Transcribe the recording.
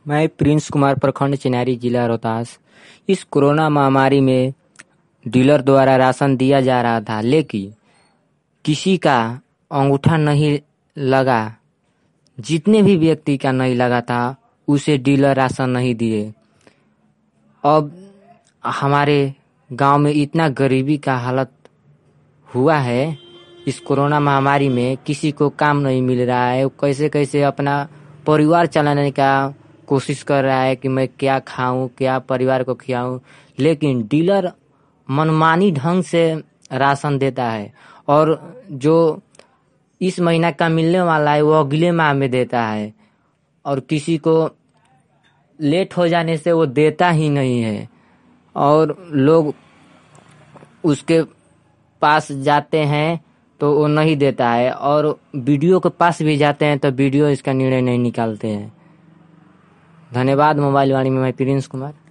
मैं प्रिंस कुमार, प्रखंड चिनारी, जिला रोहतास। इस कोरोना महामारी में डीलर द्वारा राशन दिया जा रहा था, लेकिन किसी का अंगूठा नहीं लगा। जितने भी व्यक्ति का नहीं लगा था उसे डीलर राशन नहीं दिए। अब हमारे गांव में इतना गरीबी का हालत हुआ है, इस कोरोना महामारी में किसी को काम नहीं मिल रहा है। कैसे कैसे अपना परिवार चलाने का कोशिश कर रहा है कि मैं क्या खाऊं, क्या परिवार को खिलाऊं, लेकिन डीलर मनमानी ढंग से राशन देता है और जो इस महीना का मिलने वाला है वो अगले माह में देता है और किसी को लेट हो जाने से वो देता ही नहीं है। और लोग उसके पास जाते हैं तो वो नहीं देता है और वीडियो के पास भी जाते हैं तो वीडियो इसका निर्णय नहीं निकालते हैं। धन्यवाद। मोबाइल वाणी में मैं प्रिंस कुमार।